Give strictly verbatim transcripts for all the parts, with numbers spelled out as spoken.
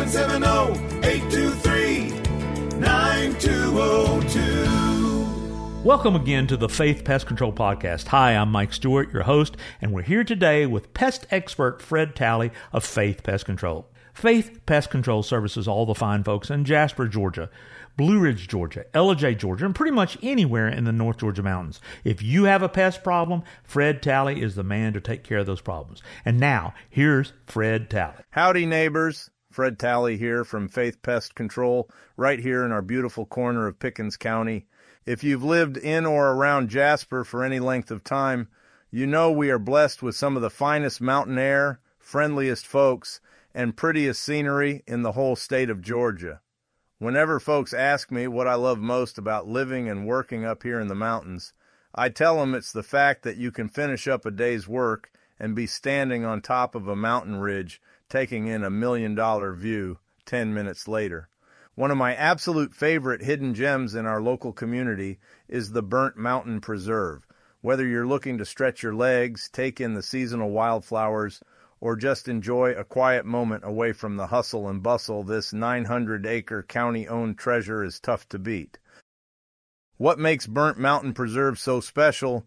seven zero, eight two three, nine two zero two. Welcome again to the Faith Pest Control Podcast. Hi, I'm Mike Stewart, your host, and we're here today with pest expert Fred Talley of Faith Pest Control. Faith Pest Control services all the fine folks in Jasper, Georgia, Blue Ridge, Georgia, Ellijay, Georgia, and pretty much anywhere in the North Georgia mountains. If you have a pest problem, Fred Talley is the man to take care of those problems. And now, here's Fred Talley. Howdy, neighbors. Fred Talley here from Faith Pest Control, right here in our beautiful corner of Pickens County. If you've lived in or around Jasper for any length of time, you know we are blessed with some of the finest mountain air, friendliest folks, and prettiest scenery in the whole state of Georgia. Whenever folks ask me what I love most about living and working up here in the mountains, I tell them it's the fact that you can finish up a day's work and be standing on top of a mountain ridge taking in a million-dollar view ten minutes later. One of my absolute favorite hidden gems in our local community is the Burnt Mountain Preserve. Whether you're looking to stretch your legs, take in the seasonal wildflowers, or just enjoy a quiet moment away from the hustle and bustle, this nine hundred acre county-owned treasure is tough to beat. What makes Burnt Mountain Preserve so special?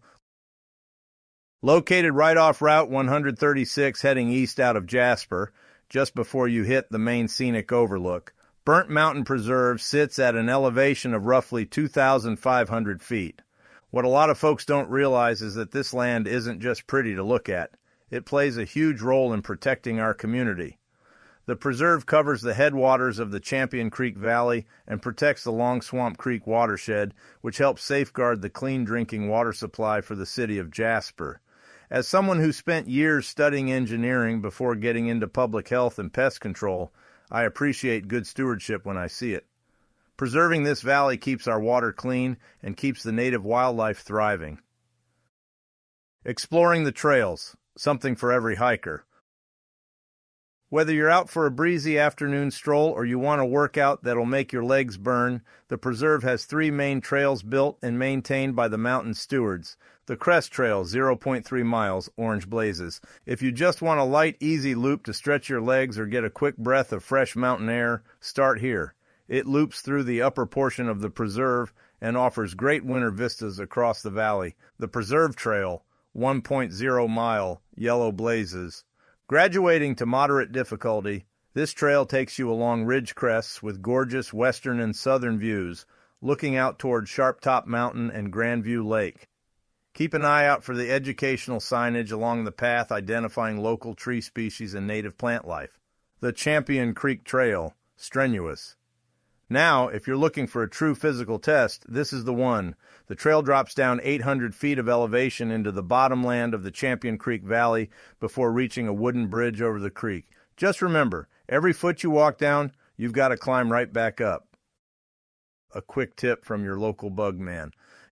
Located right off Route one thirty-six heading east out of Jasper, just before you hit the main scenic overlook, Burnt Mountain Preserve sits at an elevation of roughly two thousand five hundred feet. What a lot of folks don't realize is that this land isn't just pretty to look at. It plays a huge role in protecting our community. The preserve covers the headwaters of the Champion Creek Valley and protects the Long Swamp Creek watershed, which helps safeguard the clean drinking water supply for the city of Jasper. As someone who spent years studying engineering before getting into public health and pest control, I appreciate good stewardship when I see it. Preserving this valley keeps our water clean and keeps the native wildlife thriving. Exploring the trails. Something for every hiker. Whether you're out for a breezy afternoon stroll or you want a workout that'll make your legs burn, the preserve has three main trails built and maintained by the mountain stewards. The Crest Trail, zero point three miles, Orange Blazes. If you just want a light, easy loop to stretch your legs or get a quick breath of fresh mountain air, start here. It loops through the upper portion of the preserve and offers great winter vistas across the valley. The Preserve Trail, one point zero mile, Yellow Blazes. Graduating to moderate difficulty, this trail takes you along ridge crests with gorgeous western and southern views, looking out toward Sharp Top Mountain and Grandview Lake. Keep an eye out for the educational signage along the path identifying local tree species and native plant life. The Champion Creek Trail, strenuous. Now, if you're looking for a true physical test, this is the one. The trail drops down eight hundred feet of elevation into the bottomland of the Champion Creek Valley before reaching a wooden bridge over the creek. Just remember, every foot you walk down, you've got to climb right back up. A quick tip from your local bug man.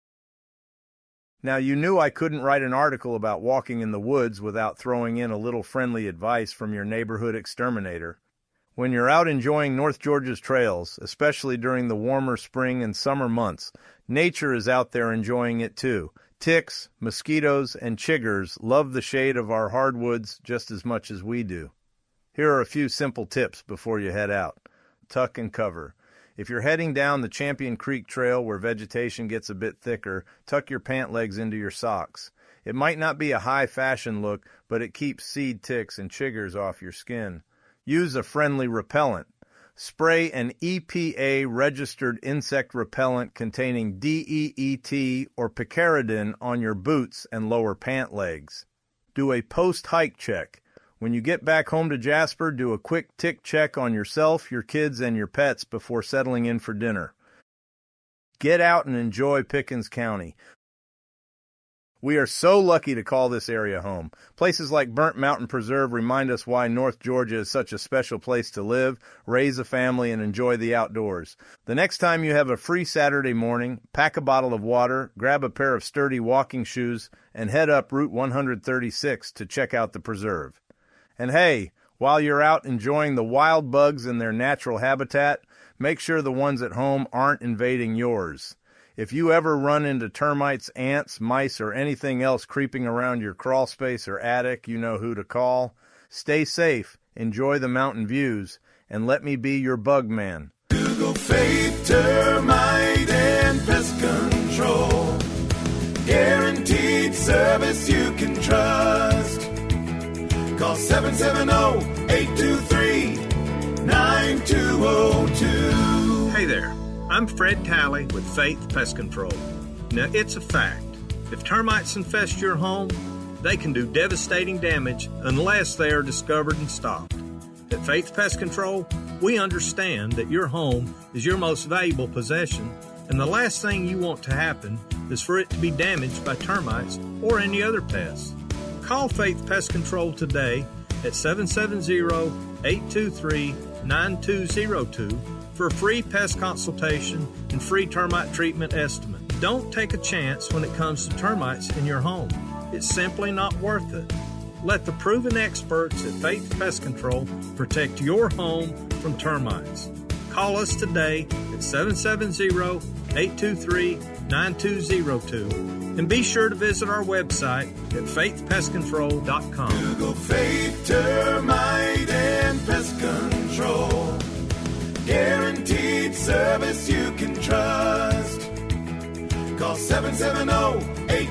Now, you knew I couldn't write an article about walking in the woods without throwing in a little friendly advice from your neighborhood exterminator. When you're out enjoying North Georgia's trails, especially during the warmer spring and summer months, nature is out there enjoying it too. Ticks, mosquitoes, and chiggers love the shade of our hardwoods just as much as we do. Here are a few simple tips before you head out. Tuck and cover. If you're heading down the Champion Creek Trail where vegetation gets a bit thicker, tuck your pant legs into your socks. It might not be a high-fashion look, but it keeps seed ticks and chiggers off your skin. Use a friendly repellent. Spray an E P A-registered insect repellent containing D E E T or picaridin on your boots and lower pant legs. Do a post-hike check. When you get back home to Jasper, do a quick tick check on yourself, your kids, and your pets before settling in for dinner. Get out and enjoy Pickens County. We are so lucky to call this area home. Places like Burnt Mountain Preserve remind us why North Georgia is such a special place to live, raise a family, and enjoy the outdoors. The next time you have a free Saturday morning, pack a bottle of water, grab a pair of sturdy walking shoes, and head up Route one thirty-six to check out the preserve. And hey, while you're out enjoying the wild bugs in their natural habitat, make sure the ones at home aren't invading yours. If you ever run into termites, ants, mice, or anything else creeping around your crawl space or attic, you know who to call. Stay safe, enjoy the mountain views, and let me be your bug man. Google Faith Termite and Pest Control. Guaranteed service you can trust. Call seven seven zero, eight two three, nine two zero two. Hey there, I'm Fred Talley with Faith Pest Control. Now, it's a fact. If termites infest your home, they can do devastating damage unless they are discovered and stopped. At Faith Pest Control, we understand that your home is your most valuable possession, and the last thing you want to happen is for it to be damaged by termites or any other pests. Call Faith Pest Control today at seven seven zero, eight two three, nine two zero two for a free pest consultation and free termite treatment estimate. Don't take a chance when it comes to termites in your home. It's simply not worth it. Let the proven experts at Faith Pest Control protect your home from termites. Call us today at seven seven zero, eight two three, nine two zero two and be sure to visit our website at faith pest control dot com. Google Faith Termite and Pest Control. Guaranteed service you can trust. Call seven seven zero, eight